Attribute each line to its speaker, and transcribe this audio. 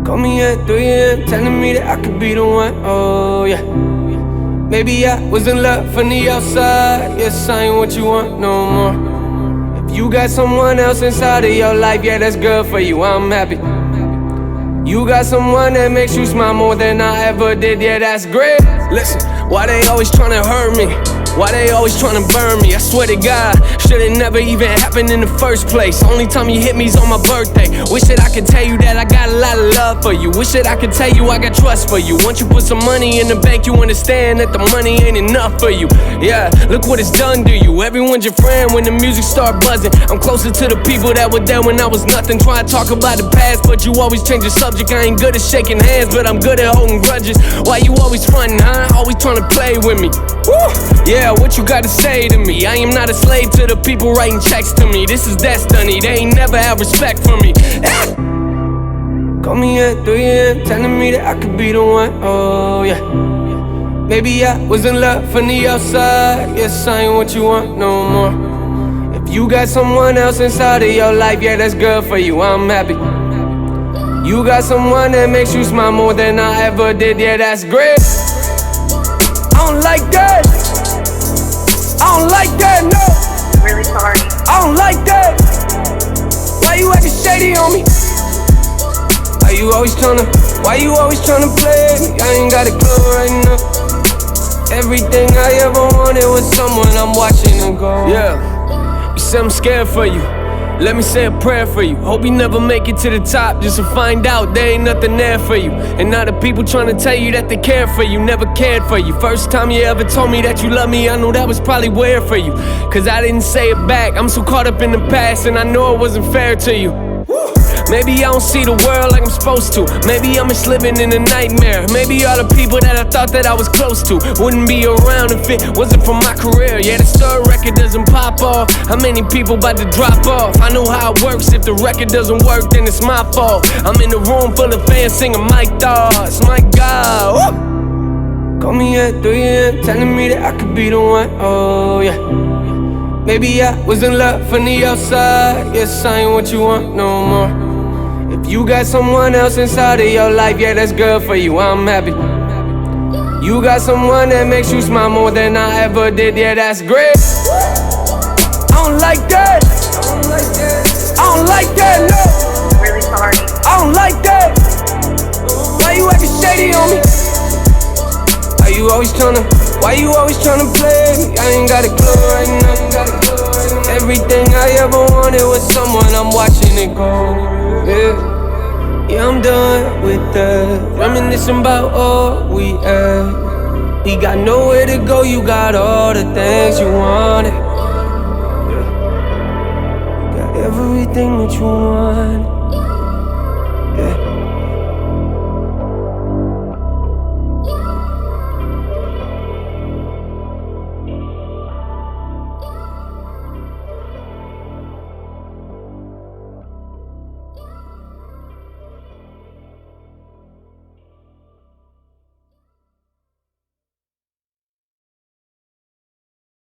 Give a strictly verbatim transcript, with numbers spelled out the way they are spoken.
Speaker 1: Call me at three a m telling me that I could be the one, oh yeah. Maybe I was in love from the outside. Yes, I ain't what you want no more. If you got someone else inside of your life, yeah, that's good for you, I'm happy. You got someone that makes you smile more than I ever did, yeah, that's great. Listen, why they always tryna hurt me? Why they always tryna burn me? I swear to God, should've never even happened in the first place. Only time you hit me's on my birthday. Wish that I could tell you that I got a lot of love for you. Wish that I could tell you I got trust for you. Once you put some money in the bank, you understand that the money ain't enough for you. Yeah, look what it's done to you. Everyone's your friend when the music start buzzing. I'm closer to the people that were there when I was nothing. Try to talk about the past, but you always change the subject. I ain't good at shaking hands, but I'm good at holding grudges. Why you always frontin', huh? Always trying to play with me. Woo! Yeah, what you gotta say to me? I am not a slave to the people writing checks to me. This is destiny, they ain't never have respect for me. Ah! Call me at three a m telling me that I could be the one, oh yeah. Maybe I was in love from the outside. Yes, I ain't what you want no more. If you got someone else inside of your life, yeah, that's good for you, I'm happy. You got someone that makes you smile more than I ever did, yeah, that's great. I don't like that. I don't like that, no.
Speaker 2: Really sorry.
Speaker 1: I don't like that. Why you acting shady on me? Why you always tryna, why you always tryna play me? I ain't got a clue right now. Everything I ever wanted was someone I'm watching and go. Yeah, you say I'm scared for you. Let me say a prayer for you. Hope you never make it to the top just to find out there ain't nothing there for you. And now the people trying to tell you that they care for you never cared for you. First time you ever told me that you love me, I know that was probably weird for you, cause I didn't say it back. I'm so caught up in the past and I know it wasn't fair to you. Woo! Maybe I don't see the world like I'm supposed to. Maybe I'm just living in a nightmare. Maybe all the people that I thought that I was close to wouldn't be around if it wasn't for my career. Yeah, the star record doesn't pop off. How many people about to drop off? I know how it works. If the record doesn't work, then it's my fault. I'm in a room full of fans singing my thoughts. My God, woo! Call me at three a m telling me that I could be the one, oh yeah. Maybe I was in love from the outside. Yes, I ain't what you want no more. If you got someone else inside of your life, yeah, that's good for you, I'm happy. You got someone that makes you smile more than I ever did, yeah, that's great. I don't like that. I don't like that. I don't like that, no.
Speaker 2: Really sorry.
Speaker 1: I don't like that. Why you acting shady on me? Why you always tryna, why you always tryna play me? I ain't got a clue right now. Everything I ever wanted was someone I'm watching it go. Yeah, yeah, I'm done with that. Reminiscing about all we had. We got nowhere to go, you got all the things you wanted. You got everything that you wanted.